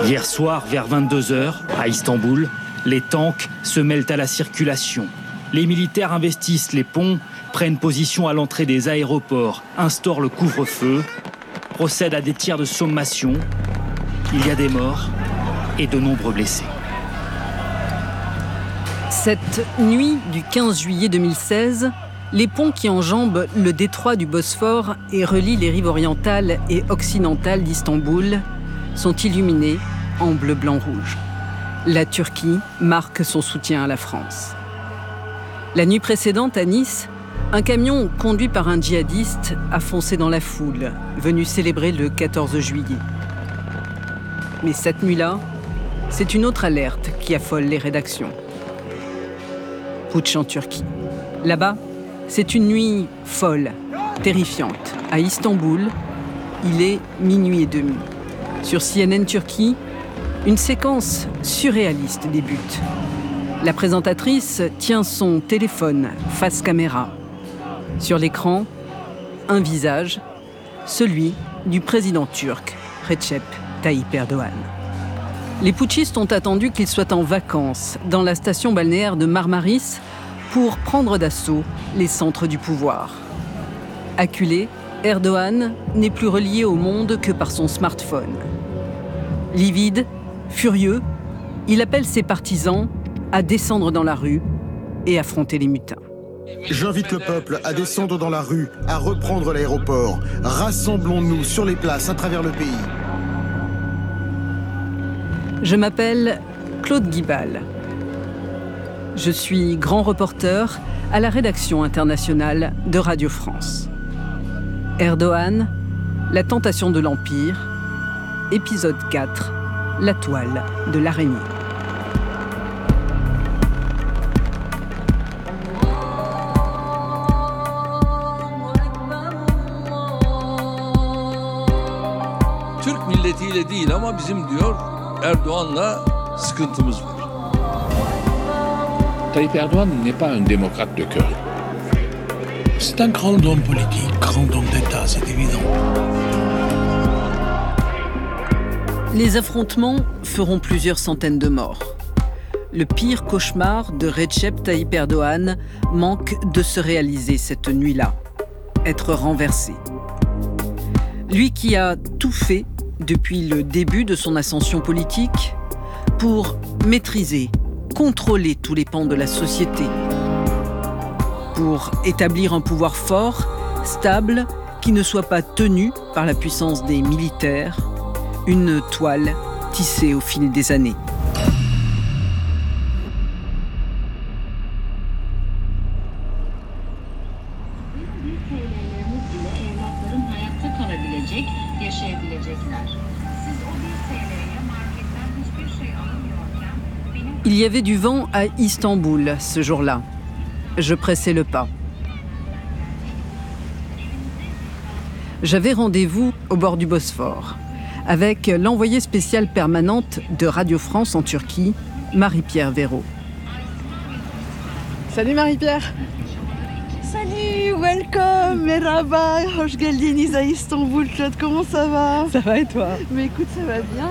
Hier soir, vers 22h, à Istanbul, les tanks se mêlent à la circulation. Les militaires investissent les ponts, prennent position à l'entrée des aéroports, instaurent le couvre-feu, procèdent à des tirs de sommation. Il y a des morts et de nombreux blessés. Cette nuit du 15 juillet 2016, les ponts qui enjambent le détroit du Bosphore et relient les rives orientales et occidentales d'Istanbul sont illuminés en bleu, blanc, rouge. La Turquie marque son soutien à la France. La nuit précédente, à Nice, un camion conduit par un djihadiste a foncé dans la foule, venu célébrer le 14 juillet. Mais cette nuit-là, c'est une autre alerte qui affole les rédactions. Putsch en Turquie. Là-bas, c'est une nuit folle, terrifiante. À Istanbul, il est 00h30. Sur CNN Turquie, une séquence surréaliste débute. La présentatrice tient son téléphone face caméra. Sur l'écran, un visage, celui du président turc, Recep Tayyip Erdogan. Les putschistes ont attendu qu'il soit en vacances dans la station balnéaire de Marmaris pour prendre d'assaut les centres du pouvoir. Acculé, Erdogan n'est plus relié au monde que par son smartphone. Livide, furieux, il appelle ses partisans à descendre dans la rue et affronter les mutins. J'invite le peuple à descendre dans la rue, à reprendre l'aéroport. Rassemblons-nous sur les places à travers le pays. Je m'appelle Claude Guibal. Je suis grand reporter à la rédaction internationale de Radio France. Erdogan, la tentation de l'Empire, épisode 4, la toile de l'araignée. Türk milletiyle değil ama bizim diyor Erdoğan'la sıkıntımız var. Tayyip Erdogan n'est pas un démocrate de cœur. C'est un grand homme politique, grand homme d'État, c'est évident. Les affrontements feront plusieurs centaines de morts. Le pire cauchemar de Recep Tayyip Erdogan manque de se réaliser cette nuit-là. Être renversé. Lui qui a tout fait depuis le début de son ascension politique pour maîtriser, contrôler tous les pans de la société, pour établir un pouvoir fort, stable, qui ne soit pas tenu par la puissance des militaires, une toile tissée au fil des années. Il y avait du vent à Istanbul ce jour-là. Je pressais le pas. J'avais rendez-vous au bord du Bosphore avec l'envoyée spéciale permanente de Radio France en Turquie, Marie-Pierre Véraud. Salut Marie-Pierre. Salut, welcome, merhaba, hoş geldiniz à Istanbul. Claude, comment ça va? Ça va et toi? Mais écoute, ça va bien.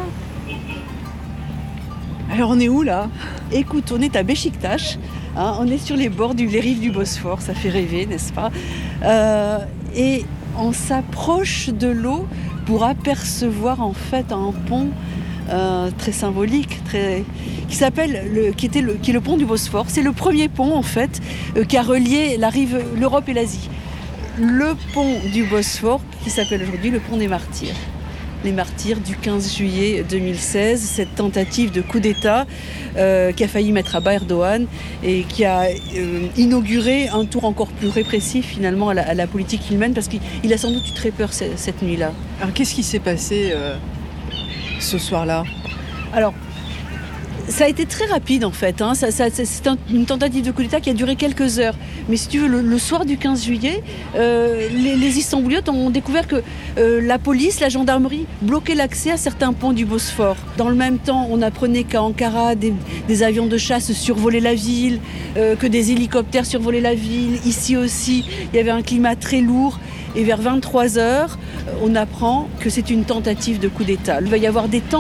Alors on est où là? Écoute, on est à Beşiktaş, hein, on est sur les rives du Bosphore, ça fait rêver, n'est-ce pas? Et on s'approche de l'eau pour apercevoir en fait un pont très symbolique, qui est le pont du Bosphore. C'est le premier pont en fait qui a relié l'Europe et l'Asie. Le pont du Bosphore qui s'appelle aujourd'hui le pont des Martyrs. Les martyrs du 15 juillet 2016, cette tentative de coup d'État qui a failli mettre à bas Erdogan et qui a inauguré un tour encore plus répressif finalement à la politique qu'il mène, parce qu'il a sans doute eu très peur cette nuit-là. Alors qu'est-ce qui s'est passé ce soir-là? Alors, ça a été très rapide en fait, hein. C'est une tentative de coup d'État qui a duré quelques heures. Mais si tu veux, le soir du 15 juillet, les Istanbuliotes ont découvert que la police, la gendarmerie bloquaient l'accès à certains ponts du Bosphore. Dans le même temps, on apprenait qu'à Ankara, des avions de chasse survolaient la ville, que des hélicoptères survolaient la ville. Ici aussi, il y avait un climat très lourd. Et vers 23h, on apprend que c'est une tentative de coup d'État. Il va y avoir des tanks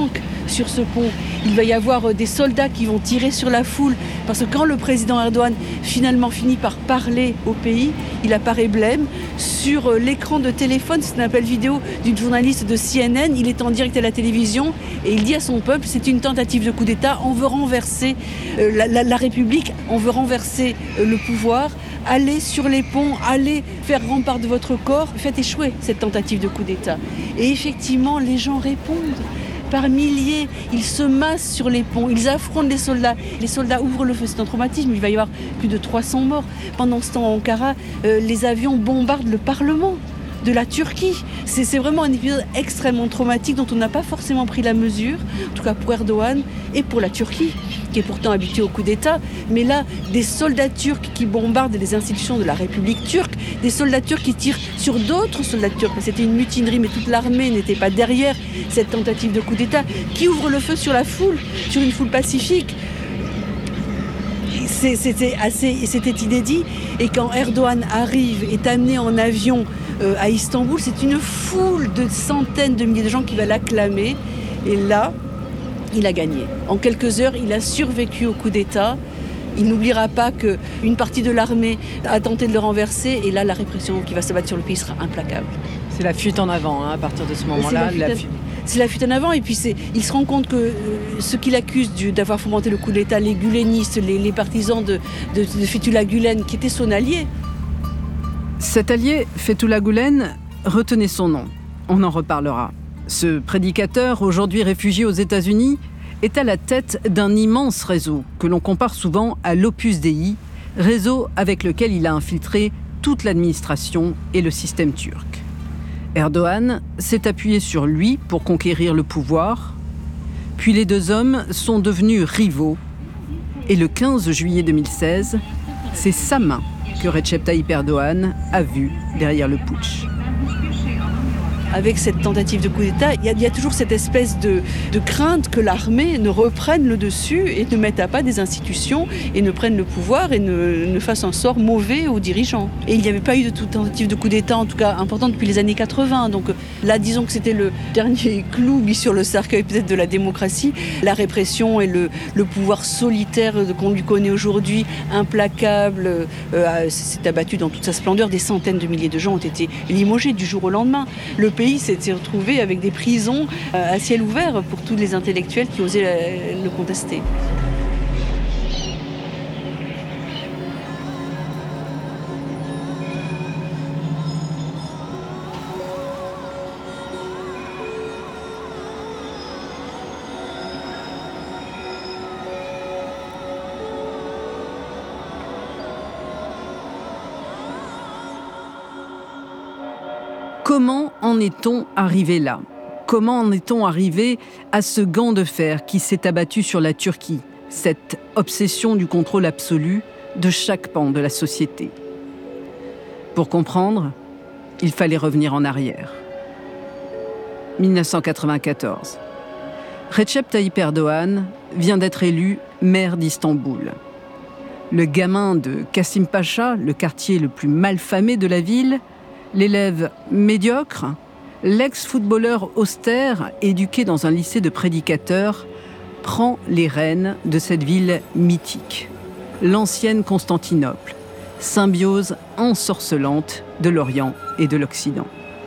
sur ce pont. Il va y avoir des soldats qui vont tirer sur la foule, parce que quand le président Erdogan finalement finit par parler au pays, il apparaît blême. Sur l'écran de téléphone, c'est un appel vidéo d'une journaliste de CNN, il est en direct à la télévision et il dit à son peuple, c'est une tentative de coup d'État, on veut renverser la République, on veut renverser le pouvoir. Allez sur les ponts, allez faire rempart de votre corps, faites échouer cette tentative de coup d'État. Et effectivement, les gens répondent. Par milliers, ils se massent sur les ponts, ils affrontent les soldats. Les soldats ouvrent le feu, c'est un traumatisme, il va y avoir plus de 300 morts. Pendant ce temps, à Ankara, les avions bombardent le Parlement de la Turquie. C'est vraiment un épisode extrêmement traumatique dont on n'a pas forcément pris la mesure, en tout cas pour Erdogan et pour la Turquie, qui est pourtant habituée au coup d'État. Mais là, des soldats turcs qui bombardent les institutions de la République turque, des soldats turcs qui tirent sur d'autres soldats turcs. C'était une mutinerie, mais toute l'armée n'était pas derrière cette tentative de coup d'État, qui ouvre le feu sur la foule, sur une foule pacifique. C'était inédit. Et quand Erdogan arrive, est amené en avion à Istanbul, c'est une foule de centaines de milliers de gens qui va l'acclamer. Et là, il a gagné. En quelques heures, il a survécu au coup d'État. Il n'oubliera pas qu'une partie de l'armée a tenté de le renverser. Et là, la répression qui va s'abattre sur le pays sera implacable. C'est la fuite en avant, à partir de ce moment-là. C'est la fuite en avant. Et puis, il se rend compte que ceux qui l'accusent d'avoir fomenté le coup d'État, les gulenistes, les partisans de Fethullah Gülen, qui étaient son allié. Cet allié, Fethullah Gülen, retenez son nom. On en reparlera. Ce prédicateur, aujourd'hui réfugié aux États-Unis, est à la tête d'un immense réseau que l'on compare souvent à l'Opus Dei, réseau avec lequel il a infiltré toute l'administration et le système turc. Erdogan s'est appuyé sur lui pour conquérir le pouvoir, puis les deux hommes sont devenus rivaux. Et le 15 juillet 2016, c'est sa main que Recep Tayyip Erdogan a vue derrière le putsch. Avec cette tentative de coup d'État, il y a toujours cette espèce de crainte que l'armée ne reprenne le dessus et ne mette à pas des institutions et ne prenne le pouvoir et ne fasse un sort mauvais aux dirigeants. Et il n'y avait pas eu de tentative de coup d'État, en tout cas importante, depuis les années 80. Donc là, disons que c'était le dernier clou mis sur le cercueil peut-être de la démocratie. La répression et le pouvoir solitaire qu'on lui connaît aujourd'hui, implacable, s'est abattu dans toute sa splendeur. Des centaines de milliers de gens ont été limogés du jour au lendemain. Le pays s'est retrouvé avec des prisons à ciel ouvert pour tous les intellectuels qui osaient le contester. Comment en est-on arrivé là ? Comment en est-on arrivé à ce gant de fer qui s'est abattu sur la Turquie, cette obsession du contrôle absolu de chaque pan de la société ? Pour comprendre, il fallait revenir en arrière. 1994. Recep Tayyip Erdogan vient d'être élu maire d'Istanbul. Le gamin de Kasım Pacha, le quartier le plus malfamé de la ville, l'élève médiocre, l'ex-footballeur austère, éduqué dans un lycée de prédicateurs, prend les rênes de cette ville mythique, l'ancienne Constantinople, symbiose ensorcelante de l'Orient et de l'Occident.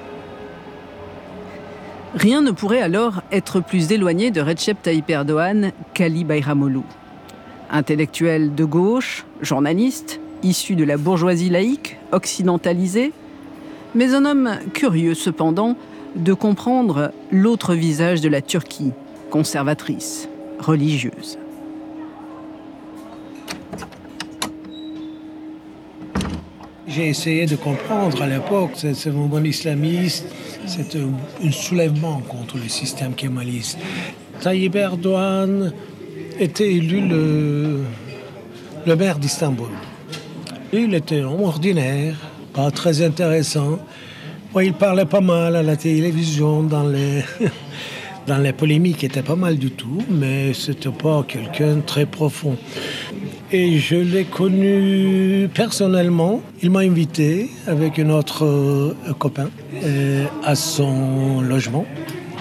Rien ne pourrait alors être plus éloigné de Recep Tayyip Erdogan qu'Ali Bayramoglu. Intellectuel de gauche, journaliste, issu de la bourgeoisie laïque, occidentalisée, mais un homme curieux cependant de comprendre l'autre visage de la Turquie, conservatrice, religieuse. J'ai essayé de comprendre à l'époque ce mouvement islamiste, c'est un soulèvement contre le système kémaliste. Tayyip Erdogan était élu le maire d'Istanbul. Il était un homme ordinaire, pas très intéressant. Il parlait pas mal à la télévision, dans les polémiques, il était pas mal du tout, mais c'était pas quelqu'un de très profond. Et je l'ai connu personnellement. Il m'a invité avec un autre copain à son logement.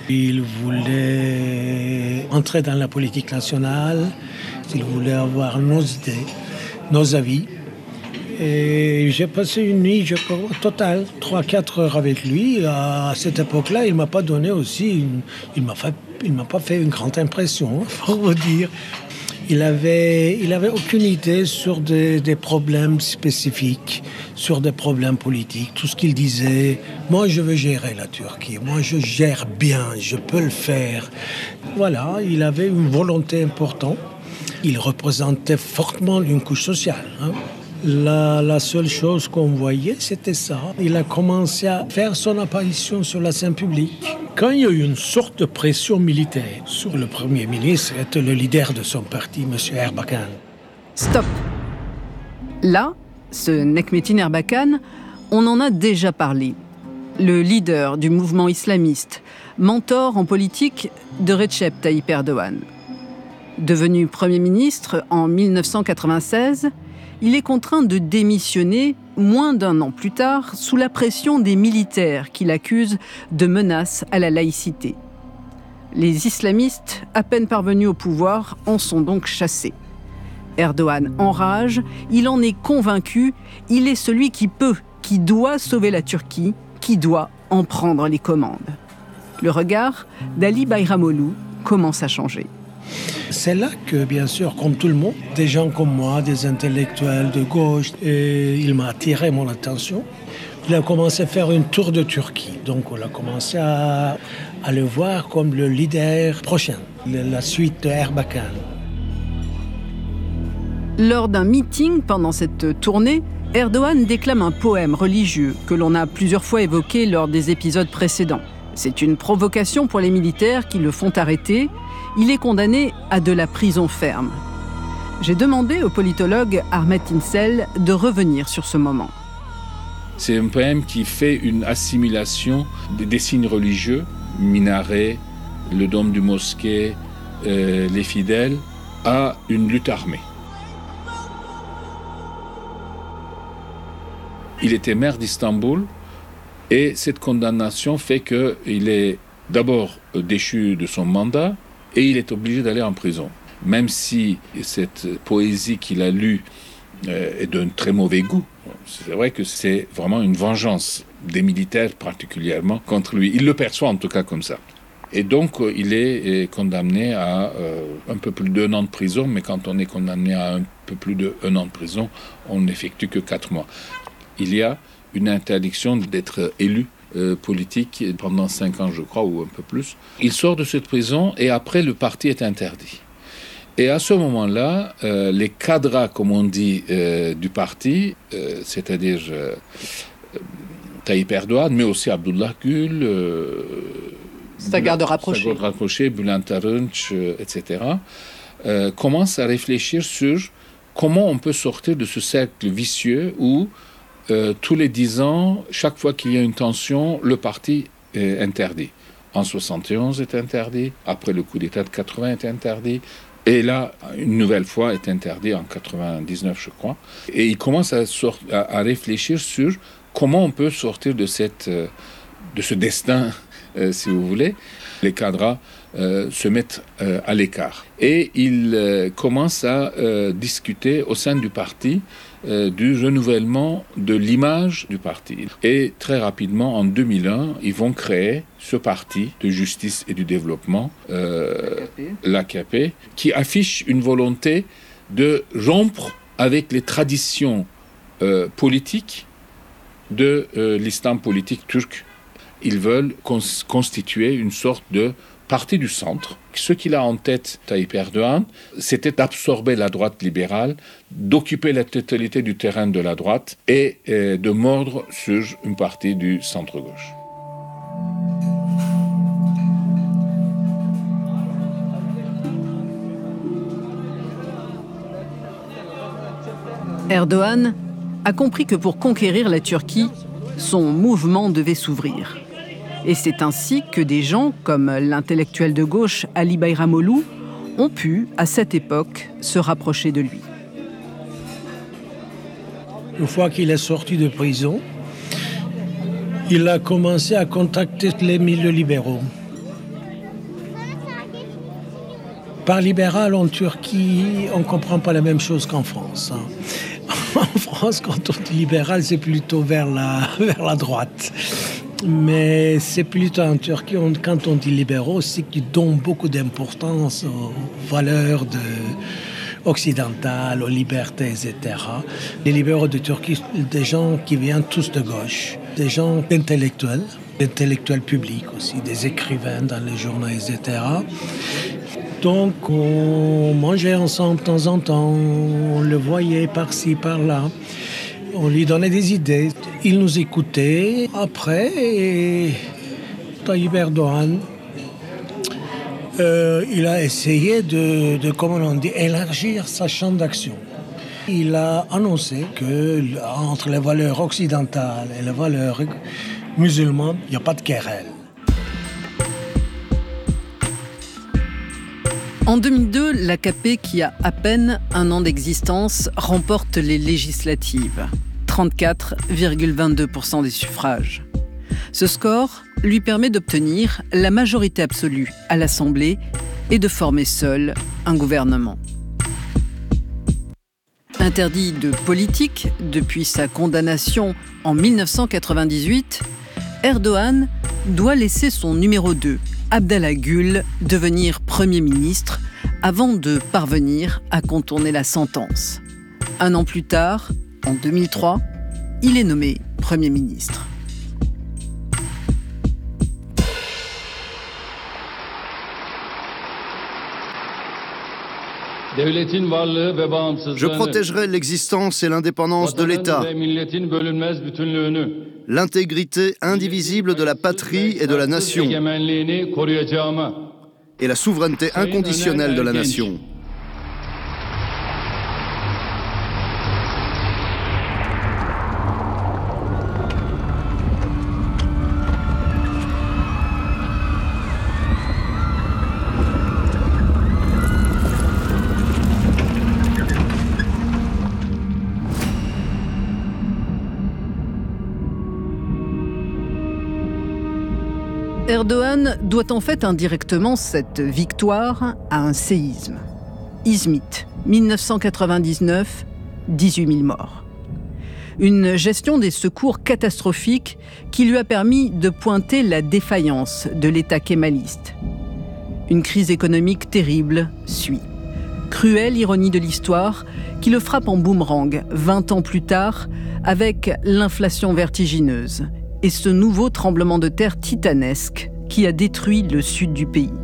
Il voulait entrer dans la politique nationale, il voulait avoir nos idées, nos avis. Et j'ai passé une nuit, je crois, totale, 3-4 heures avec lui. À cette époque-là, il ne m'a pas donné aussi, il m'a pas fait une grande impression, pour vous dire. Il avait aucune idée sur des problèmes spécifiques, sur des problèmes politiques. Tout ce qu'il disait, moi je veux gérer la Turquie, moi je gère bien, je peux le faire. Voilà, il avait une volonté importante. Il représentait fortement une couche sociale. La seule chose qu'on voyait, c'était ça. Il a commencé à faire son apparition sur la scène publique. Quand il y a eu une sorte de pression militaire sur le Premier ministre, c'était le leader de son parti, M. Erbakan. Stop. Là, ce Nekmettin Erbakan, on en a déjà parlé. Le leader du mouvement islamiste, mentor en politique de Recep Tayyip Erdogan. Devenu Premier ministre en 1996, il est contraint de démissionner moins d'un an plus tard sous la pression des militaires qui l'accusent de menaces à la laïcité. Les islamistes, à peine parvenus au pouvoir, en sont donc chassés. Erdogan enrage, il en est convaincu, il est celui qui peut, qui doit sauver la Turquie, qui doit en prendre les commandes. Le regard d'Ali Bayramoglu commence à changer. C'est là que, bien sûr, comme tout le monde, des gens comme moi, des intellectuels de gauche, il m'a attiré mon attention. Il a commencé à faire une tour de Turquie. Donc on a commencé à le voir comme le leader prochain, la suite de Erbakan. Lors d'un meeting pendant cette tournée, Erdogan déclame un poème religieux que l'on a plusieurs fois évoqué lors des épisodes précédents. C'est une provocation pour les militaires qui le font arrêter. Il est condamné à de la prison ferme. J'ai demandé au politologue Ahmet İnsel de revenir sur ce moment. C'est un poème qui fait une assimilation des signes religieux, minaret, le dôme du mosquée, les fidèles, à une lutte armée. Il était maire d'Istanbul et cette condamnation fait qu'il est d'abord déchu de son mandat et il est obligé d'aller en prison. Même si cette poésie qu'il a lue est d'un très mauvais goût, c'est vrai que c'est vraiment une vengeance des militaires particulièrement contre lui. Il le perçoit en tout cas comme ça. Et donc il est condamné à un peu plus d'1 an de prison, mais quand on est condamné à un peu plus d'1 an de prison, on n'effectue que 4 mois. Il y a une interdiction d'être élu politique pendant 5 ans, je crois, ou un peu plus. Il sort de cette prison et après, le parti est interdit. Et à ce moment-là, les cadres, comme on dit, du parti, c'est-à-dire Tayyip Erdogan, mais aussi Abdullah Gül, sa garde rapprochée, Bülent Arınç, etc., commencent à réfléchir sur comment on peut sortir de ce cercle vicieux où tous les 10 ans, chaque fois qu'il y a une tension, le parti est interdit. En 71 est interdit, après le coup d'État de 80 est interdit, et là, une nouvelle fois, est interdit en 99, je crois. Et il commence à réfléchir sur comment on peut sortir de ce destin, si vous voulez. Les cadres se mettent à l'écart. Et il commence à discuter au sein du parti du renouvellement de l'image du parti. Et très rapidement, en 2001, ils vont créer ce parti de justice et du développement, l'AKP, qui affiche une volonté de rompre avec les traditions politiques de l'islam politique turc. Ils veulent constituer une sorte de parti du centre. Ce qu'il a en tête, Tayyip Erdogan, c'était d'absorber la droite libérale, d'occuper la totalité du terrain de la droite et de mordre sur une partie du centre-gauche. Erdogan a compris que pour conquérir la Turquie, son mouvement devait s'ouvrir. Et c'est ainsi que des gens comme l'intellectuel de gauche Ali Bayramoglu ont pu, à cette époque, se rapprocher de lui. Une fois qu'il est sorti de prison, il a commencé à contacter les milieux libéraux. Par libéral, en Turquie, on ne comprend pas la même chose qu'en France. En France, quand on dit libéral, c'est plutôt vers la droite. Mais c'est plutôt en Turquie, quand on dit libéraux, c'est qu'ils donnent beaucoup d'importance aux valeurs occidentales, aux libertés, etc. Les libéraux de Turquie, des gens qui viennent tous de gauche, des gens intellectuels publics aussi, des écrivains dans les journaux, etc. Donc on mangeait ensemble de temps en temps, on le voyait par-ci, par-là. On lui donnait des idées. Il nous écoutait. Après, Tayyip Erdoğan, il a essayé de comment on dit, élargir sa champ d'action. Il a annoncé que entre les valeurs occidentales et les valeurs musulmanes, il n'y a pas de querelle. En 2002, l'AKP, qui a à peine un an d'existence, remporte les législatives. 34,22% des suffrages. Ce score lui permet d'obtenir la majorité absolue à l'Assemblée et de former seul un gouvernement. Interdit de politique depuis sa condamnation en 1998, Erdoğan doit laisser son numéro 2, Abdallah Gül, devenir Premier ministre avant de parvenir à contourner la sentence. Un an plus tard, en 2003, il est nommé Premier ministre. Je protégerai l'existence et l'indépendance de l'État, l'intégrité indivisible de la patrie et de la nation, et la souveraineté inconditionnelle de la nation. Erdoğan doit en fait indirectement cette victoire à un séisme. Izmit, 1999, 18 000 morts. Une gestion des secours catastrophique qui lui a permis de pointer la défaillance de l'État kémaliste. Une crise économique terrible suit. Cruelle ironie de l'histoire qui le frappe en boomerang 20 ans plus tard avec l'inflation vertigineuse et ce nouveau tremblement de terre titanesque qui a détruit le sud du pays.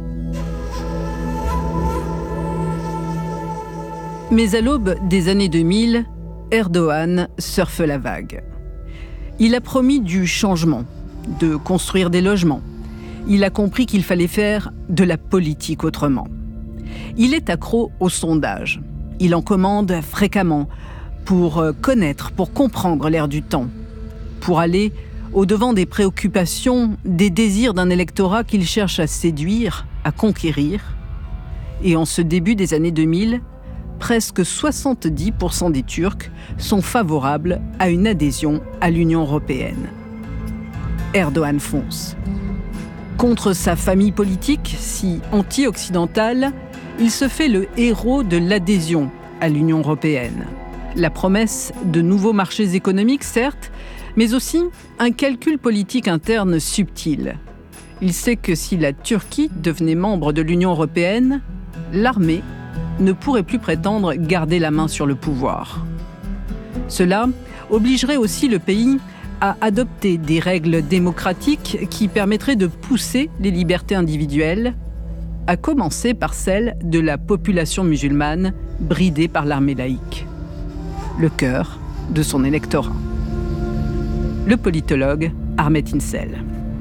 Mais à l'aube des années 2000, Erdoğan surfe la vague. Il a promis du changement, de construire des logements. Il a compris qu'il fallait faire de la politique autrement. Il est accro aux sondages. Il en commande fréquemment pour connaître, pour comprendre l'air du temps, pour aller au-devant des préoccupations, des désirs d'un électorat qu'il cherche à séduire, à conquérir. Et en ce début des années 2000, presque 70% des Turcs sont favorables à une adhésion à l'Union européenne. Erdoğan fonce. Contre sa famille politique, si anti-occidentale, il se fait le héros de l'adhésion à l'Union européenne. La promesse de nouveaux marchés économiques, certes, mais aussi un calcul politique interne subtil. Il sait que si la Turquie devenait membre de l'Union européenne, l'armée ne pourrait plus prétendre garder la main sur le pouvoir. Cela obligerait aussi le pays à adopter des règles démocratiques qui permettraient de pousser les libertés individuelles, à commencer par celle de la population musulmane bridée par l'armée laïque. Le cœur de son électorat. Le politologue Ahmet İnsel.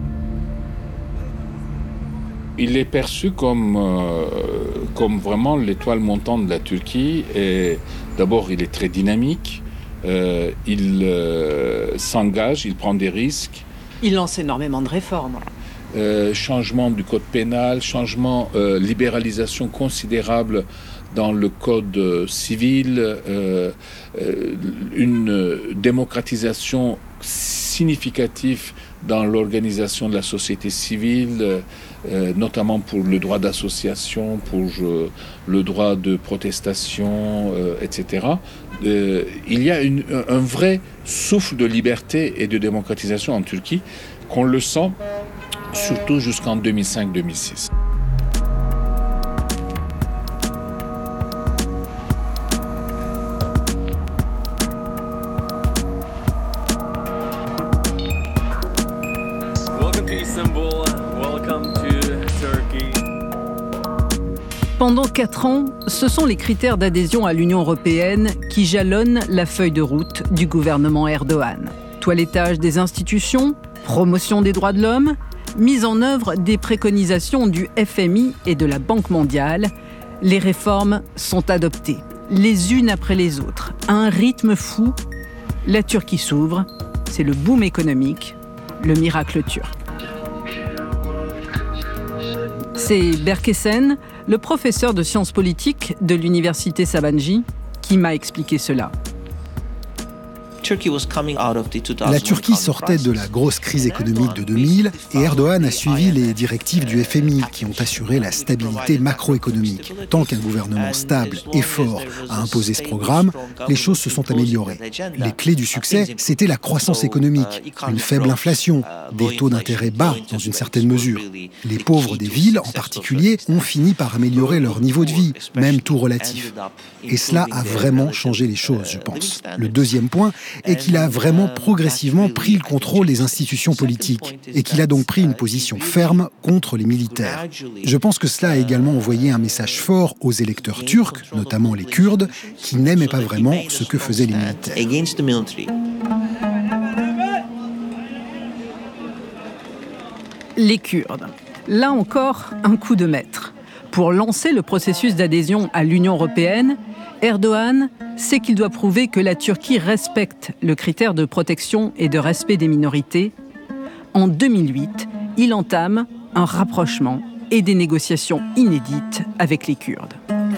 Il est perçu comme vraiment l'étoile montante de la Turquie. Et d'abord, il est très dynamique. Il s'engage, il prend des risques. Il lance énormément de réformes. Changement du code pénal, libéralisation considérable dans le code civil, une démocratisation significatif dans l'organisation de la société civile, notamment pour le droit d'association, pour le droit de protestation, etc. Il y a un vrai souffle de liberté et de démocratisation en Turquie qu'on le sent surtout jusqu'en 2005-2006. Pendant 4 ans, ce sont les critères d'adhésion à l'Union européenne qui jalonnent la feuille de route du gouvernement Erdogan. Toilettage des institutions, promotion des droits de l'homme, mise en œuvre des préconisations du FMI et de la Banque mondiale, les réformes sont adoptées, les unes après les autres, à un rythme fou. La Turquie s'ouvre, c'est le boom économique, le miracle turc. C'est Berkesen, le professeur de sciences politiques de l'université Sabancı, qui m'a expliqué cela. La Turquie sortait de la grosse crise économique de 2000 et Erdogan a suivi les directives du FMI qui ont assuré la stabilité macroéconomique. Tant qu'un gouvernement stable et fort a imposé ce programme, les choses se sont améliorées. Les clés du succès, c'était la croissance économique, une faible inflation, des taux d'intérêt bas dans une certaine mesure. Les pauvres des villes, en particulier, ont fini par améliorer leur niveau de vie, même tout relatif. Et cela a vraiment changé les choses, je pense. Le deuxième point est qu'il a vraiment progressivement pris le contrôle des institutions politiques et qu'il a donc pris une position ferme contre les militaires. Je pense que cela a également envoyé un message fort aux électeurs turcs, notamment les Kurdes, qui n'aimaient pas vraiment ce que faisaient les militaires. Les Kurdes. Là encore, un coup de maître. Pour lancer le processus d'adhésion à l'Union européenne, Erdogan sait qu'il doit prouver que la Turquie respecte le critère de protection et de respect des minorités. En 2008, il entame un rapprochement et des négociations inédites avec les Kurdes.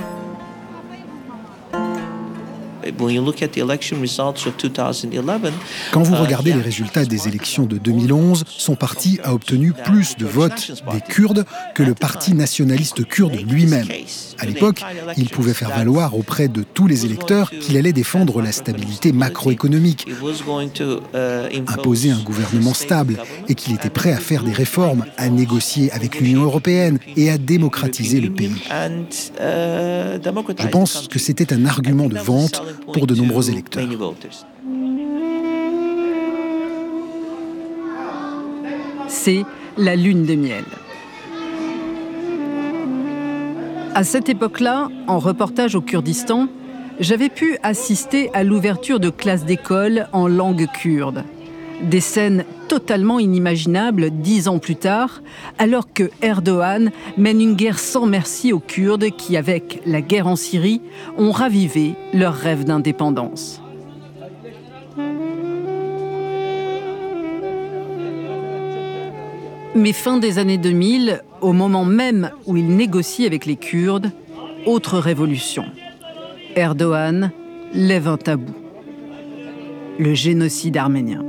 Quand vous regardez les résultats des élections de 2011, son parti a obtenu plus de votes des Kurdes que le parti nationaliste kurde lui-même. À l'époque, il pouvait faire valoir auprès de tous les électeurs qu'il allait défendre la stabilité macroéconomique, imposer un gouvernement stable et qu'il était prêt à faire des réformes, à négocier avec l'Union européenne et à démocratiser le pays. Je pense que c'était un argument de vente pour de nombreux électeurs. C'est la lune de miel. À cette époque-là, en reportage au Kurdistan, j'avais pu assister à l'ouverture de classes d'école en langue kurde. Des scènes totalement inimaginables 10 ans plus tard, alors que Erdogan mène une guerre sans merci aux Kurdes qui, avec la guerre en Syrie, ont ravivé leur rêve d'indépendance. Mais fin des années 2000, au moment même où il négocie avec les Kurdes, autre révolution. Erdogan lève un tabou. Le génocide arménien.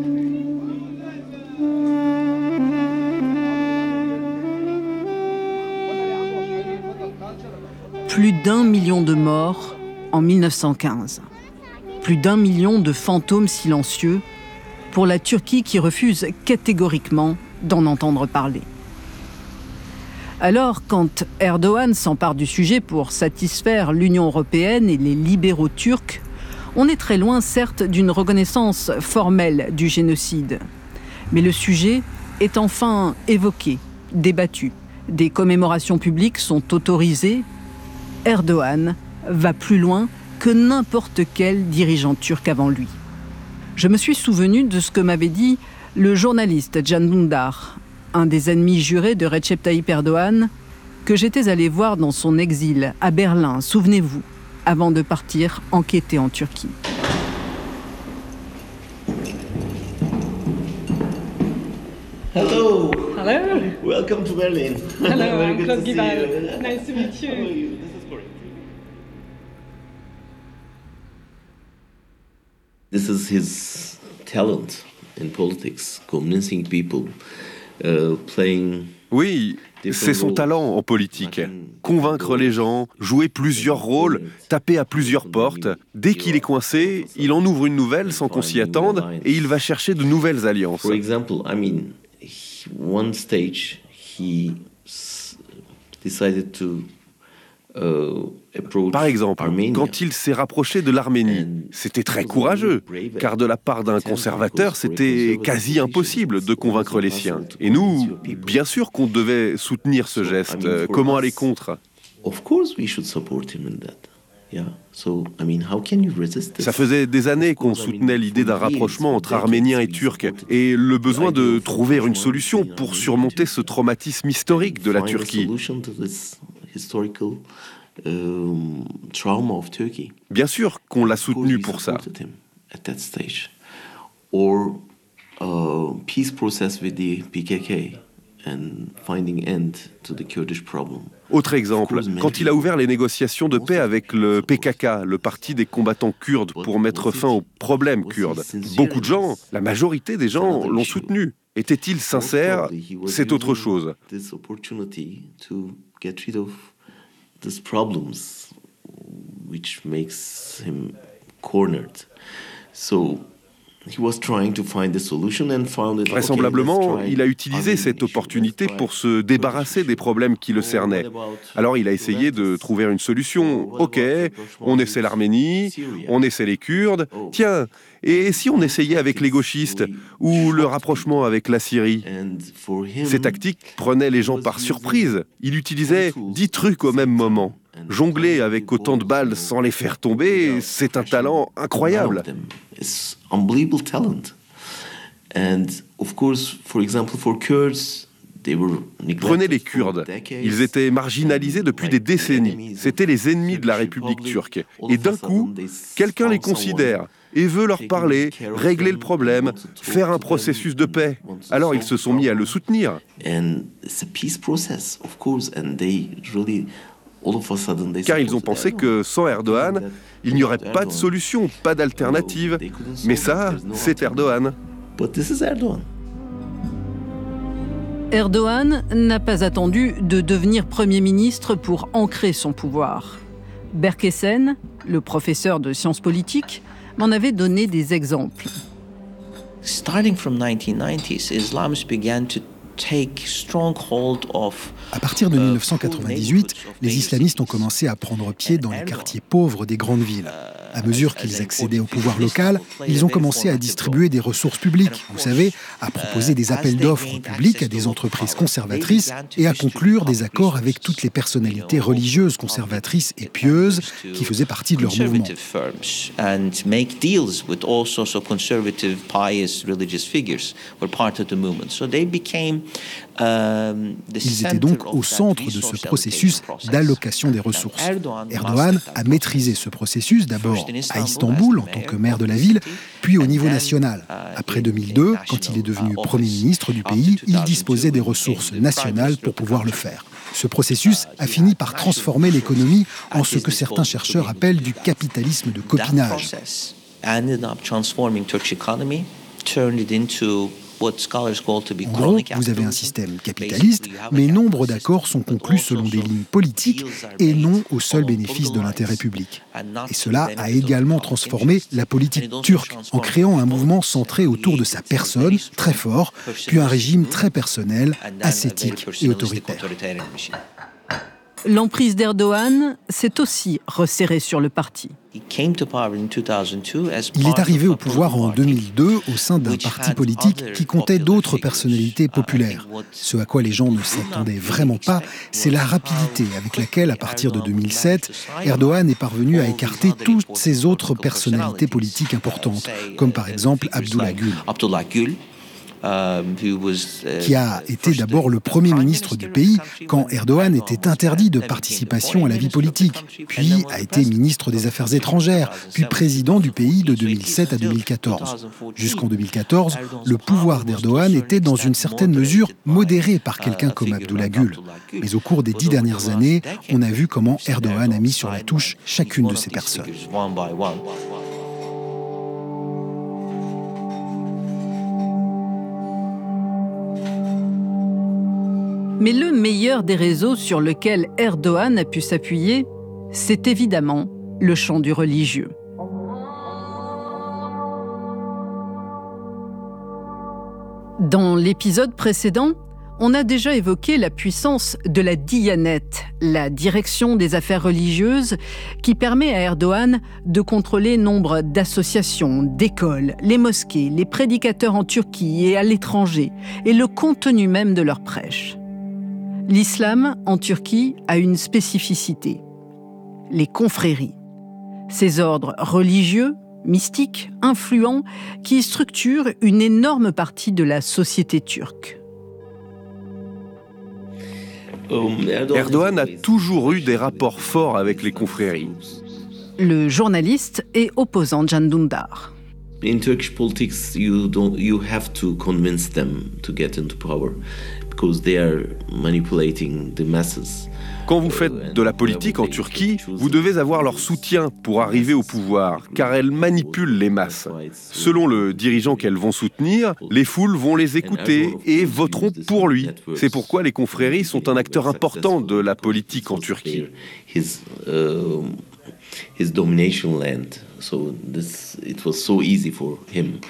Plus d'1 million de morts en 1915. Plus d'1 million de fantômes silencieux pour la Turquie qui refuse catégoriquement d'en entendre parler. Alors, quand Erdogan s'empare du sujet pour satisfaire l'Union européenne et les libéraux turcs, on est très loin, certes, d'une reconnaissance formelle du génocide. Mais le sujet est enfin évoqué, débattu. Des commémorations publiques sont autorisées. Erdogan va plus loin que n'importe quel dirigeant turc avant lui. Je me suis souvenu de ce que m'avait dit le journaliste Can Dündar, un des ennemis jurés de Recep Tayyip Erdogan, que j'étais allé voir dans son exil à Berlin, souvenez-vous, avant de partir enquêter en Turquie. Hello. Hello. Welcome to Berlin. Hello, Very I'm good Claude to see Guibal. you. Nice to meet you. How are you? This is great. This is his Oui, c'est son talent en politique. Convaincre les gens, jouer plusieurs rôles, taper à plusieurs portes. Dès qu'il est coincé, il en ouvre une nouvelle sans qu'on s'y attende et il va chercher de nouvelles alliances. One stage, he decided to Par exemple, quand il s'est rapproché de l'Arménie, c'était très courageux, car de la part d'un conservateur, c'était quasi impossible de convaincre les siens. Et nous, bien sûr qu'on devait soutenir ce geste. Comment aller contre ? Ça faisait des années qu'on soutenait l'idée d'un rapprochement entre Arméniens et Turcs et le besoin de trouver une solution pour surmonter ce traumatisme historique de la Turquie. Bien sûr qu'on l'a soutenu pour ça. Autre exemple, quand il a ouvert les négociations de paix avec le PKK, le parti des combattants kurdes, pour mettre fin aux problèmes kurdes. Beaucoup de gens, la majorité des gens, l'ont soutenu. Était-il sincère ? C'est autre chose. Vraisemblablement, il a utilisé cette opportunité pour se débarrasser des problèmes qui le cernaient. Alors il a essayé de trouver une solution. Ok, on essaie l'Arménie, on essaie les Kurdes. Tiens, et si on essayait avec les gauchistes ou le rapprochement avec la Syrie ? Ces tactiques prenaient les gens par surprise. Il utilisait 10 trucs au même moment. Jongler avec autant de balles sans les faire tomber, c'est un talent incroyable. Prenez les Kurdes. Ils étaient marginalisés depuis des décennies. C'étaient les ennemis de la République turque. Et d'un coup, quelqu'un les considère et veut leur parler, régler le problème, faire un processus de paix. Alors ils se sont mis à le soutenir. Car ils ont pensé que sans Erdogan, il n'y aurait pas de solution, pas d'alternative. Mais ça, c'est Erdogan. Erdogan n'a pas attendu de devenir Premier ministre pour ancrer son pouvoir. Berkesen, le professeur de sciences politiques, m'en avait donné des exemples. Starting from 1990s, Islamists began to take strong hold of. À partir de 1998, les islamistes ont commencé à prendre pied dans les quartiers pauvres des grandes villes. À mesure qu'ils accédaient au pouvoir local, ils ont commencé à distribuer des ressources publiques, vous savez, à proposer des appels d'offres publics à des entreprises conservatrices et à conclure des accords avec toutes les personnalités religieuses conservatrices et pieuses qui faisaient partie de leur mouvement. Ils étaient donc au centre de ce processus d'allocation des ressources. Erdogan a maîtrisé ce processus d'abord à Istanbul en tant que maire de la ville, puis au niveau national. Après 2002, quand il est devenu Premier ministre du pays, il disposait des ressources nationales pour pouvoir le faire. Ce processus a fini par transformer l'économie en ce que certains chercheurs appellent du capitalisme de copinage. En gros, vous avez un système capitaliste, mais nombre d'accords sont conclus selon des lignes politiques et non au seul bénéfice de l'intérêt public. Et cela a également transformé la politique turque en créant un mouvement centré autour de sa personne, très fort, puis un régime très personnel, ascétique et autoritaire. L'emprise d'Erdogan s'est aussi resserrée sur le parti. Il est arrivé au pouvoir en 2002 au sein d'un parti politique qui comptait d'autres personnalités populaires. Ce à quoi les gens ne s'attendaient vraiment pas, c'est la rapidité avec laquelle, à partir de 2007, Erdogan est parvenu à écarter toutes ces autres personnalités politiques importantes, comme par exemple Abdullah Gül, qui a été d'abord le Premier ministre du pays quand Erdogan était interdit de participation à la vie politique, puis a été ministre des Affaires étrangères, puis président du pays de 2007 à 2014. Jusqu'en 2014, le pouvoir d'Erdogan était dans une certaine mesure modéré par quelqu'un comme Abdullah Gül. Mais au cours des 10 dernières années, on a vu comment Erdogan a mis sur la touche chacune de ces personnes. Mais le meilleur des réseaux sur lequel Erdogan a pu s'appuyer, c'est évidemment le champ du religieux. Dans l'épisode précédent, on a déjà évoqué la puissance de la Diyanet, la direction des affaires religieuses, qui permet à Erdogan de contrôler nombre d'associations, d'écoles, les mosquées, les prédicateurs en Turquie et à l'étranger, et le contenu même de leurs prêches. L'islam, en Turquie, a une spécificité. Les confréries. Ces ordres religieux, mystiques, influents, qui structurent une énorme partie de la société turque. Erdogan a toujours eu des rapports forts avec les confréries. Le journaliste et opposant Can Dündar. In Turkish politics, you have to convince them to get into power because they are manipulating the masses. Quand vous faites de la politique en Turquie, vous devez avoir leur soutien pour arriver au pouvoir, car elles manipulent les masses. Selon le dirigeant qu'elles vont soutenir, les foules vont les écouter et voteront pour lui. C'est pourquoi les confréries sont un acteur important de la politique en Turquie. His domination land, so it was so easy for him.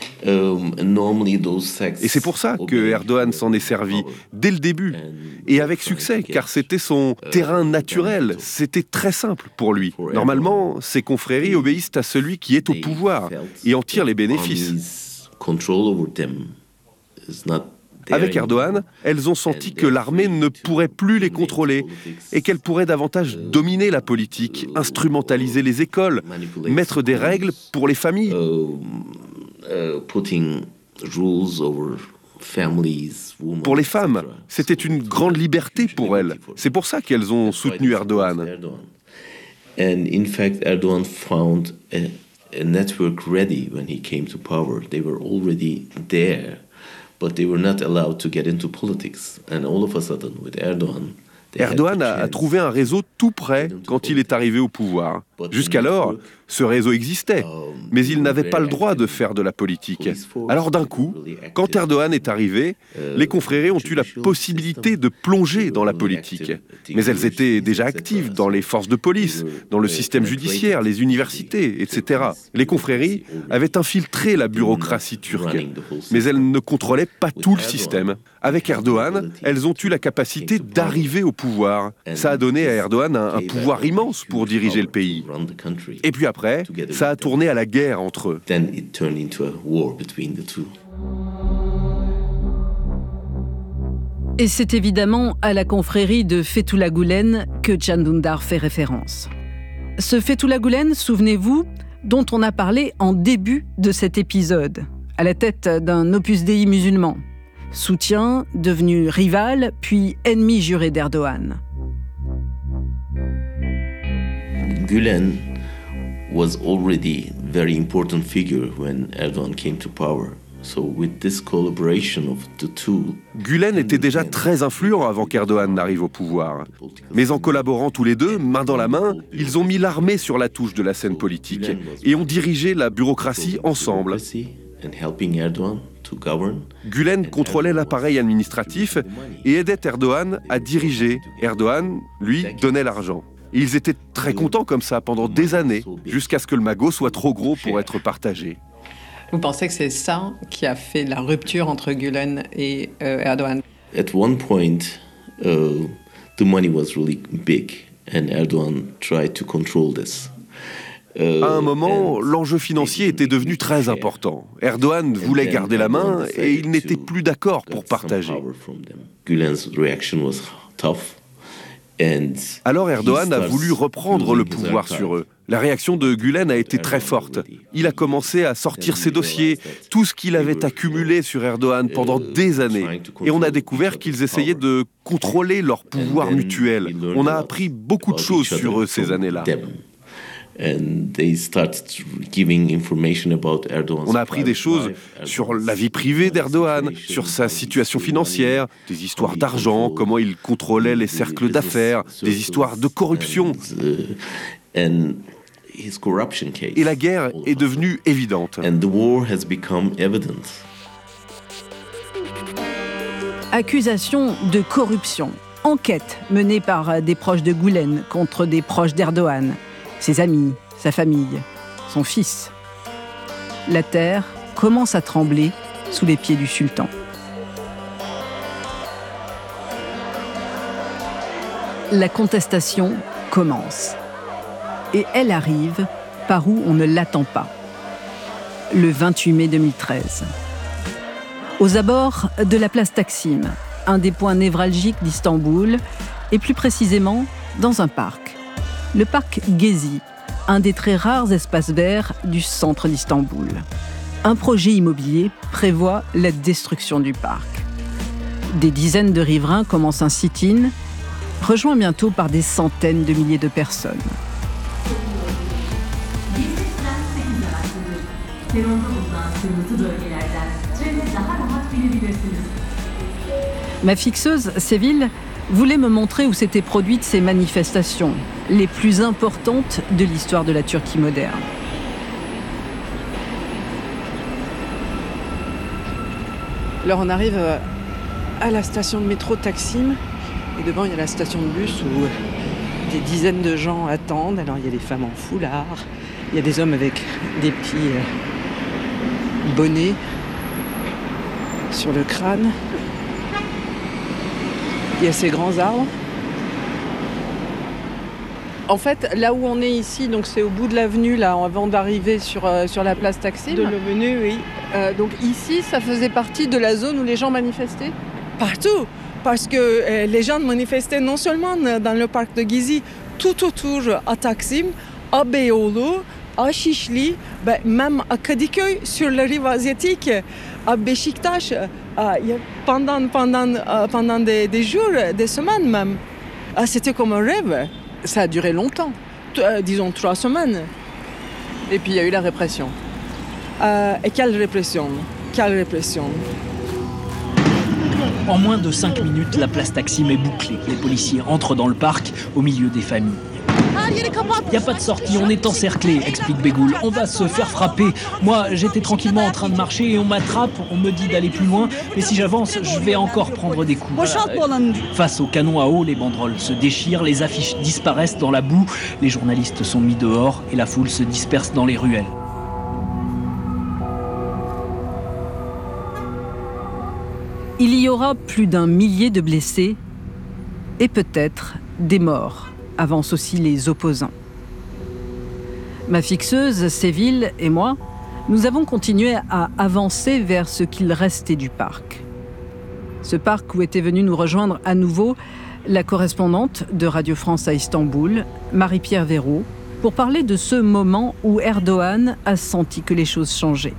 Et c'est pour ça que Erdogan s'en est servi dès le début, et avec succès, car c'était son terrain naturel, c'était très simple pour lui. Normalement, ces confréries obéissent à celui qui est au pouvoir et en tire les bénéfices. Avec Erdogan, elles ont senti que l'armée ne pourrait plus les contrôler et qu'elle pourrait davantage dominer la politique, instrumentaliser les écoles, mettre des règles pour les familles. Pour les femmes, c'était une grande liberté pour elles. C'est pour ça qu'elles ont soutenu Erdogan. And in fact, Erdogan found a network ready when he came to power. They were already there, but they were not allowed to get into politics. And all of a sudden, with Erdogan, Erdogan a trouvé un réseau tout prêt quand il est arrivé au pouvoir. Jusqu'alors, ce réseau existait, mais il n'avait pas le droit de faire de la politique. Alors d'un coup, quand Erdogan est arrivé, les confréries ont eu la possibilité de plonger dans la politique. Mais elles étaient déjà actives dans les forces de police, dans le système judiciaire, les universités, etc. Les confréries avaient infiltré la bureaucratie turque, mais elles ne contrôlaient pas tout le système. Avec Erdogan, elles ont eu la capacité d'arriver au pouvoir. Ça a donné à Erdogan un pouvoir immense pour diriger le pays. Et puis après, ça a tourné à la guerre entre eux. Et c'est évidemment à la confrérie de Fethullah Gülen que Can Dündar fait référence. Ce Fethullah Gülen, souvenez-vous, dont on a parlé en début de cet épisode, à la tête d'un Opus Dei musulman. Soutien, devenu rival, puis ennemi juré d'Erdogan. Gülen was already a very important figure when Erdogan came to power. So with this collaboration of the two, Gülen était déjà très influent avant qu'Erdogan n'arrive au pouvoir. Mais en collaborant tous les deux, main dans la main, ils ont mis l'armée sur la touche de la scène politique et ont dirigé la bureaucratie ensemble. Gülen contrôlait l'appareil administratif et aidait Erdogan à diriger. Erdogan, lui, donnait l'argent. Et ils étaient très contents comme ça pendant des années, jusqu'à ce que le magot soit trop gros pour être partagé. Vous pensez que c'est ça qui a fait la rupture entre Gülen et Erdogan? At one point, the money was really big, and Erdogan tried to control this. À un moment, l'enjeu financier était devenu très important. Erdogan voulait garder la main et il n'était plus d'accord pour partager. Gülen's reaction was tough. Alors Erdogan a voulu reprendre le pouvoir sur eux. La réaction de Gülen a été très forte. Il a commencé à sortir ses dossiers, tout ce qu'il avait accumulé sur Erdogan pendant des années. Et on a découvert qu'ils essayaient de contrôler leur pouvoir mutuel. On a appris beaucoup de choses sur eux ces années-là. On a appris des choses sur la vie privée d'Erdogan, sur sa situation financière, des histoires d'argent, comment il contrôlait les cercles d'affaires, des histoires de corruption. Et la guerre est devenue évidente. Accusations de corruption. Enquête menée par des proches de Gülen contre des proches d'Erdogan, ses amis, sa famille, son fils. La terre commence à trembler sous les pieds du sultan. La contestation commence. Et elle arrive par où on ne l'attend pas. Le 28 mai 2013. Aux abords de la place Taksim, un des points névralgiques d'Istanbul, et plus précisément dans un parc. Le parc Gezi, un des très rares espaces verts du centre d'Istanbul. Un projet immobilier prévoit la destruction du parc. Des dizaines de riverains commencent un sit-in, rejoint bientôt par des centaines de milliers de personnes. Ma fixeuse, Sevil, voulait me montrer où s'étaient produites ces manifestations, les plus importantes de l'histoire de la Turquie moderne. Alors on arrive à la station de métro Taksim. Et devant, il y a la station de bus où des dizaines de gens attendent. Alors, il y a des femmes en foulard, il y a des hommes avec des petits bonnets sur le crâne. Il y a ces grands arbres. En fait, là où on est ici, donc c'est au bout de l'avenue, là, avant d'arriver sur la place Taksim. De l'avenue, oui. Donc ici, ça faisait partie de la zone où les gens manifestaient ? Partout. Parce que les gens manifestaient non seulement dans le parc de Gezi, tout autour à Taksim, à Beyoğlu, à Şişli, même à Kadıköy, sur la rive asiatique, à Beşiktaş, pendant des jours, des semaines même. C'était comme un rêve. Ça a duré longtemps, disons 3 semaines. Et puis il y a eu la répression. Et quelle répression? Quelle répression? En moins de 5 minutes, la place Taksim est bouclée. Les policiers entrent dans le parc, au milieu des familles. Il n'y a pas de sortie, on est encerclés, explique Begoul. On va se faire frapper. Moi, j'étais tranquillement en train de marcher et on m'attrape, on me dit d'aller plus loin. Mais si j'avance, je vais encore prendre des coups. Face au canon à eau, les banderoles se déchirent, les affiches disparaissent dans la boue. Les journalistes sont mis dehors et la foule se disperse dans les ruelles. Il y aura plus d'1 millier de blessés et peut-être des morts, avancent aussi les opposants. Ma fixeuse, Sevil et moi, nous avons continué à avancer vers ce qu'il restait du parc. Ce parc où était venue nous rejoindre à nouveau la correspondante de Radio France à Istanbul, Marie-Pierre Véraud, pour parler de ce moment où Erdogan a senti que les choses changeaient.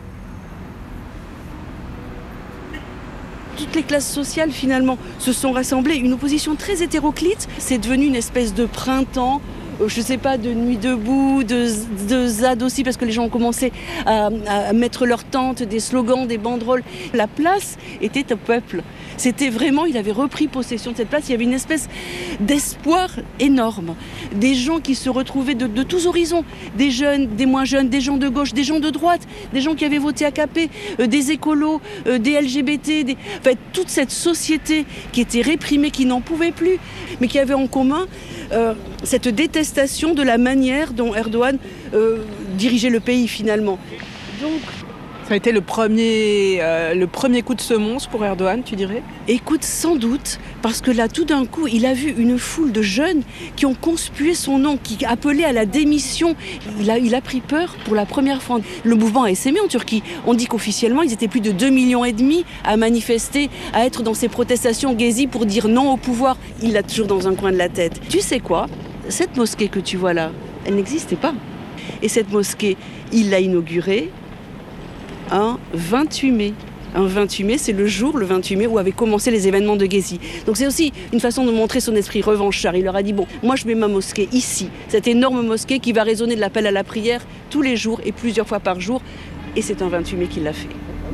Toutes les classes sociales, finalement, se sont rassemblées. Une opposition très hétéroclite. C'est devenu une espèce de printemps, je ne sais pas, de nuit debout, de ZAD aussi, parce que les gens ont commencé à mettre leurs tentes, des slogans, des banderoles. La place était au peuple. C'était vraiment, il avait repris possession de cette place. Il y avait une espèce d'espoir énorme. Des gens qui se retrouvaient de tous horizons. Des jeunes, des moins jeunes, des gens de gauche, des gens de droite, des gens qui avaient voté AKP, des écolos, des LGBT, enfin, toute cette société qui était réprimée, qui n'en pouvait plus, mais qui avait en commun cette détestation de la manière dont Erdogan dirigeait le pays finalement. Donc, ça a été le premier coup de semonce pour Erdogan, tu dirais ? Écoute, sans doute, parce que là, tout d'un coup, il a vu une foule de jeunes qui ont conspué son nom, qui appelaient à la démission. Il a pris peur pour la première fois. Le mouvement a essaimé en Turquie. On dit qu'officiellement, ils étaient plus de 2,5 millions à manifester, à être dans ces protestations Gezi pour dire non au pouvoir. Il l'a toujours dans un coin de la tête. Tu sais quoi ? Cette mosquée que tu vois là, elle n'existait pas. Et cette mosquée, il l'a inaugurée un 28 mai. Un 28 mai, c'est le 28 mai, où avaient commencé les événements de Gezi. Donc c'est aussi une façon de montrer son esprit revanchard. Il leur a dit, bon, moi je mets ma mosquée ici, cette énorme mosquée qui va résonner de l'appel à la prière tous les jours et plusieurs fois par jour. Et c'est un 28 mai qu'il l'a fait.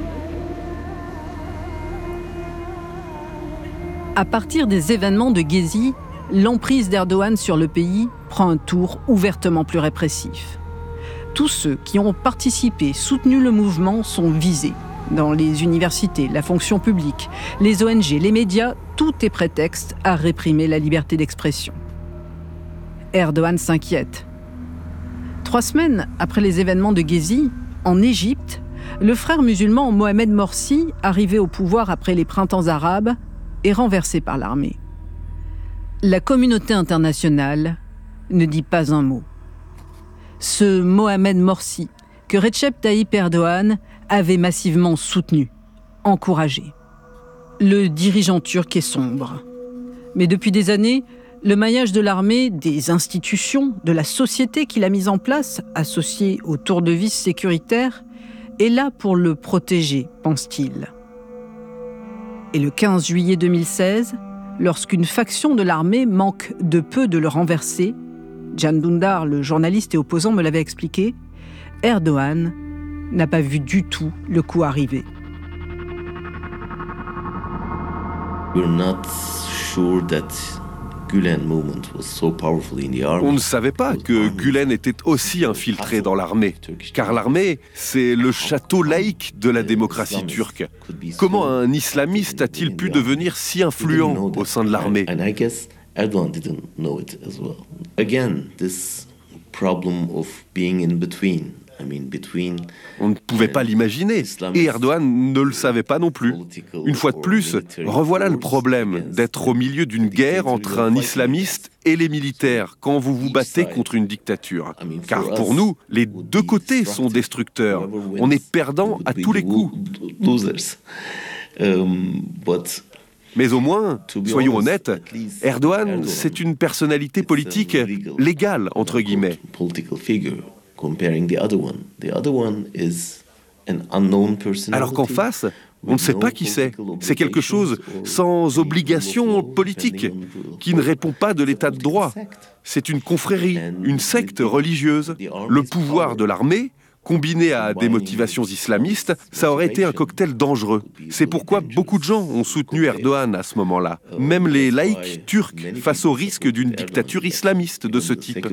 À partir des événements de Gezi, l'emprise d'Erdogan sur le pays prend un tour ouvertement plus répressif. Tous ceux qui ont participé, soutenu le mouvement sont visés. Dans les universités, la fonction publique, les ONG, les médias, tout est prétexte à réprimer la liberté d'expression. Erdogan s'inquiète. 3 semaines après les événements de Gezi, en Égypte, le frère musulman Mohamed Morsi, arrivé au pouvoir après les printemps arabes, est renversé par l'armée. La communauté internationale ne dit pas un mot. Ce Mohamed Morsi, que Recep Tayyip Erdogan avait massivement soutenu, encouragé. Le dirigeant turc est sombre. Mais depuis des années, le maillage de l'armée, des institutions, de la société qu'il a mise en place, associée au tour de vis sécuritaire, est là pour le protéger, pense-t-il. Et le 15 juillet 2016, lorsqu'une faction de l'armée manque de peu de le renverser, Can Dündar, le journaliste et opposant, me l'avait expliqué, Erdogan n'a pas vu du tout le coup arriver. We're not sure that Gülen movement was so powerful in the army. On ne savait pas que Gülen était aussi infiltré dans l'armée, car l'armée, c'est le château laïque de la démocratie turque. Comment un islamiste a-t-il pu devenir si influent au sein de l'armée? And I guess Erdogan didn't know it as well. Again, this problem of being in between. On ne pouvait pas l'imaginer, et Erdogan ne le savait pas non plus. Une fois de plus, revoilà le problème d'être au milieu d'une guerre entre un islamiste et les militaires quand vous vous battez contre une dictature. Car pour nous, les deux côtés sont destructeurs. On est perdant à tous les coups. Mais au moins, soyons honnêtes, Erdogan, c'est une personnalité politique légale, entre guillemets. Alors qu'en face, on ne sait pas qui c'est. C'est quelque chose sans obligation politique, qui ne répond pas de l'état de droit. C'est une confrérie, une secte religieuse. Le pouvoir de l'armée, combiné à des motivations islamistes, ça aurait été un cocktail dangereux. C'est pourquoi beaucoup de gens ont soutenu Erdogan à ce moment-là. Même les laïcs turcs, face au risque d'une dictature islamiste de ce type.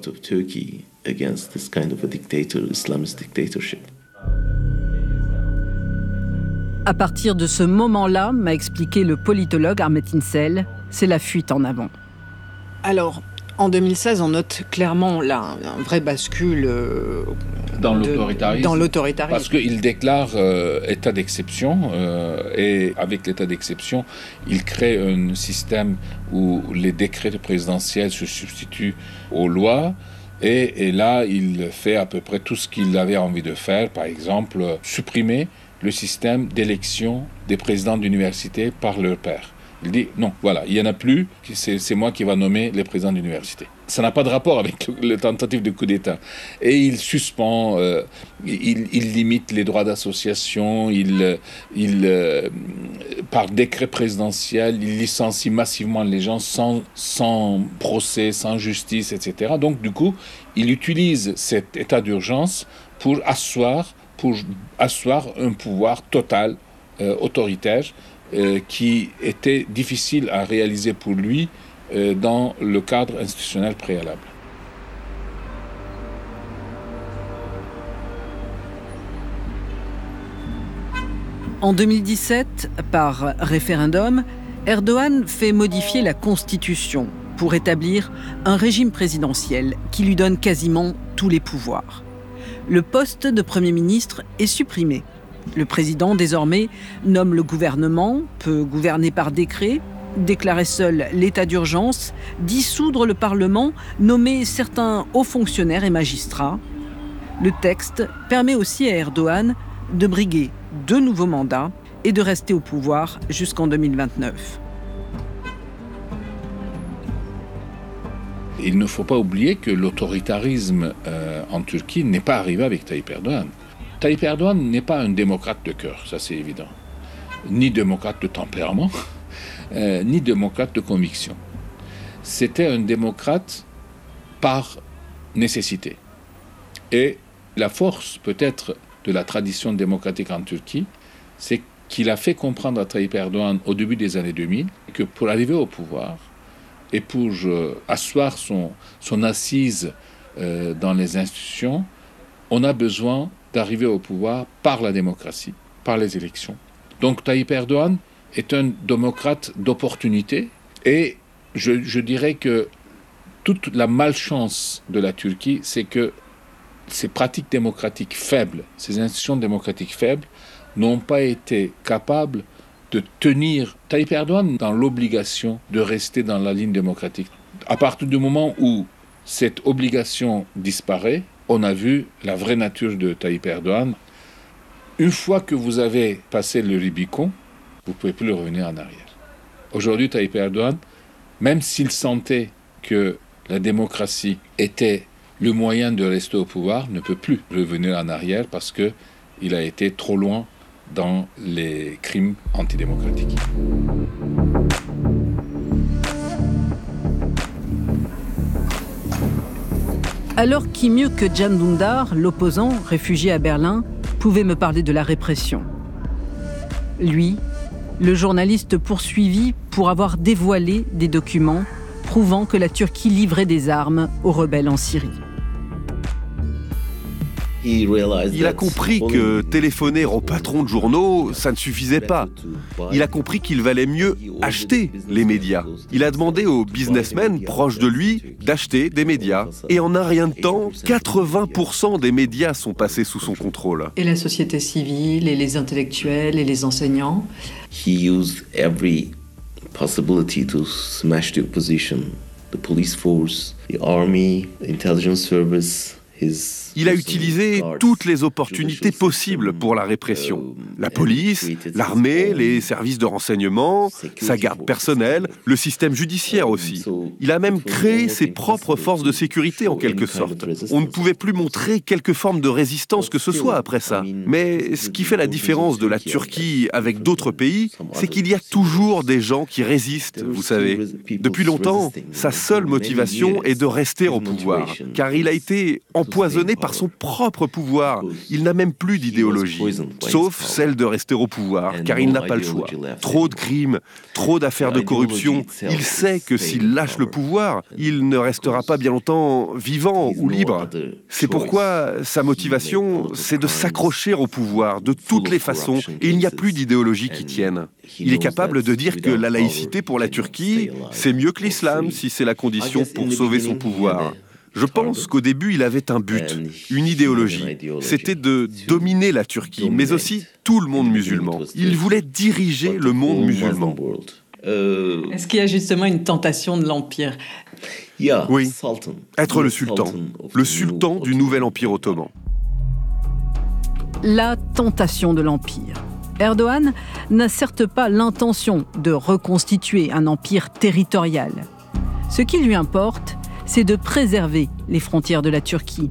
À partir de ce moment-là, m'a expliqué le politologue Ahmet İncel, c'est la fuite en avant. Alors, en 2016, on note clairement là un vrai bascule dans l'autoritarisme. Parce qu'il déclare état d'exception et avec l'état d'exception, il crée un système où les décrets présidentiels se substituent aux lois. Et là, il fait à peu près tout ce qu'il avait envie de faire. Par exemple, supprimer le système d'élection des présidents d'université par leur père. Il dit non, voilà, il n'y en a plus, c'est moi qui va nommer les présidents d'université. Ça n'a pas de rapport avec le tentative de coup d'État. Et il suspend, il limite les droits d'association, par décret présidentiel, il licencie massivement les gens sans procès, sans justice, etc. Donc du coup, il utilise cet état d'urgence pour asseoir un pouvoir total, autoritaire, qui était difficile à réaliser pour lui dans le cadre institutionnel préalable. En 2017, par référendum, Erdogan fait modifier la Constitution pour établir un régime présidentiel qui lui donne quasiment tous les pouvoirs. Le poste de Premier ministre est supprimé. Le président, désormais, nomme le gouvernement, peut gouverner par décret, déclarer seul l'état d'urgence, dissoudre le Parlement, nommer certains hauts fonctionnaires et magistrats. Le texte permet aussi à Erdogan de briguer 2 nouveaux mandats et de rester au pouvoir jusqu'en 2029. Il ne faut pas oublier que l'autoritarisme en Turquie n'est pas arrivé avec Tayyip Erdogan. Tayyip Erdogan n'est pas un démocrate de cœur, ça c'est évident. Ni démocrate de tempérament, ni démocrate de conviction. C'était un démocrate par nécessité. Et la force peut-être de la tradition démocratique en Turquie, c'est qu'il a fait comprendre à Tayyip Erdogan au début des années 2000 que pour arriver au pouvoir et pour asseoir son assise dans les institutions, on a besoin d'arriver au pouvoir par la démocratie par les élections. Donc Tayyip Erdogan est un démocrate d'opportunité et je dirais que toute la malchance de la Turquie, c'est que ces pratiques démocratiques faibles, ces institutions démocratiques faibles n'ont pas été capables de tenir Tayyip Erdogan dans l'obligation de rester dans la ligne démocratique. À partir du moment où cette obligation disparaît, on a vu la vraie nature de Tayyip Erdogan. Une fois que vous avez passé le Rubicon, vous ne pouvez plus revenir en arrière. Aujourd'hui, Tayyip Erdogan, même s'il sentait que la démocratie était le moyen de rester au pouvoir, ne peut plus revenir en arrière parce qu'il a été trop loin dans les crimes antidémocratiques. Alors qui mieux que Can Dündar, l'opposant, réfugié à Berlin, pouvait me parler de la répression? Lui, le journaliste poursuivi pour avoir dévoilé des documents prouvant que la Turquie livrait des armes aux rebelles en Syrie. Il a compris que téléphoner aux patrons de journaux, ça ne suffisait pas. Il a compris qu'il valait mieux acheter les médias. Il a demandé aux businessmen proches de lui d'acheter des médias. Et en un rien de temps, 80% des médias sont passés sous son contrôle. Et la société civile, et les intellectuels, et les enseignants. He used every possibility to smash the opposition, the police force, the army, the intelligence service. Il a utilisé toutes les opportunités possibles pour la répression. La police, l'armée, les services de renseignement, sa garde personnelle, le système judiciaire aussi. Il a même créé ses propres forces de sécurité en quelque sorte. On ne pouvait plus montrer quelque forme de résistance que ce soit après ça. Mais ce qui fait la différence de la Turquie avec d'autres pays, c'est qu'il y a toujours des gens qui résistent, vous savez. Depuis longtemps, sa seule motivation est de rester au pouvoir, car il a été empoisonné par son propre pouvoir. Il n'a même plus d'idéologie, sauf celle de rester au pouvoir, car il n'a pas le choix. Trop de crimes, trop d'affaires de corruption. Il sait que s'il lâche le pouvoir, il ne restera pas bien longtemps vivant ou libre. C'est pourquoi sa motivation, c'est de s'accrocher au pouvoir de toutes les façons, et il n'y a plus d'idéologie qui tienne. Il est capable de dire que la laïcité pour la Turquie, c'est mieux que l'islam si c'est la condition pour sauver son pouvoir. Je pense qu'au début, il avait un but, une idéologie. C'était de dominer la Turquie, mais aussi tout le monde musulman. Il voulait diriger le monde musulman. Est-ce qu'il y a justement une tentation de l'Empire? Oui, être le sultan du nouvel empire ottoman. La tentation de l'Empire. Erdogan n'a certes pas l'intention de reconstituer un empire territorial. Ce qui lui importe, c'est de préserver les frontières de la Turquie.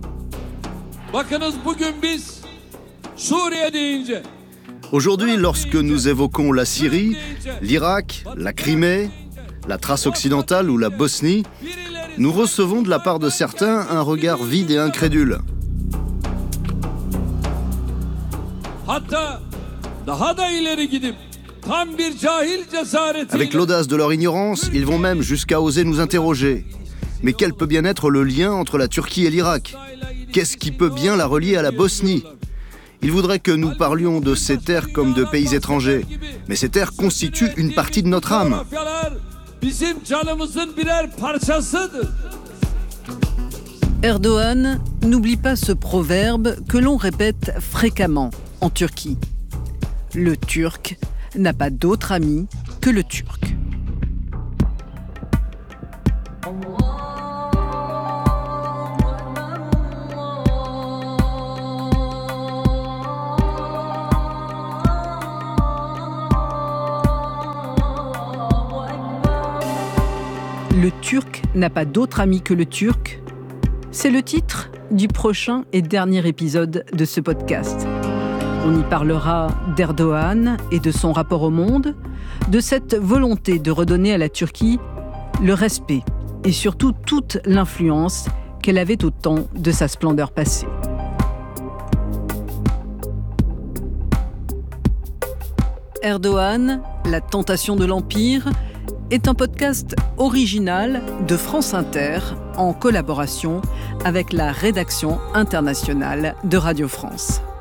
Aujourd'hui, lorsque nous évoquons la Syrie, l'Irak, la Crimée, la Thrace occidentale ou la Bosnie, nous recevons de la part de certains un regard vide et incrédule. Avec l'audace de leur ignorance, ils vont même jusqu'à oser nous interroger. Mais quel peut bien être le lien entre la Turquie et l'Irak? Qu'est-ce qui peut bien la relier à la Bosnie? Ils voudraient que nous parlions de ces terres comme de pays étrangers. Mais ces terres constituent une partie de notre âme. Erdogan n'oublie pas ce proverbe que l'on répète fréquemment en Turquie. Le Turc n'a pas d'autre ami que le Turc. Le Turc n'a pas d'autre ami que le Turc. C'est le titre du prochain et dernier épisode de ce podcast. On y parlera d'Erdogan et de son rapport au monde, de cette volonté de redonner à la Turquie le respect et surtout toute l'influence qu'elle avait au temps de sa splendeur passée. Erdogan, la tentation de l'Empire, est un podcast original de France Inter en collaboration avec la rédaction internationale de Radio France.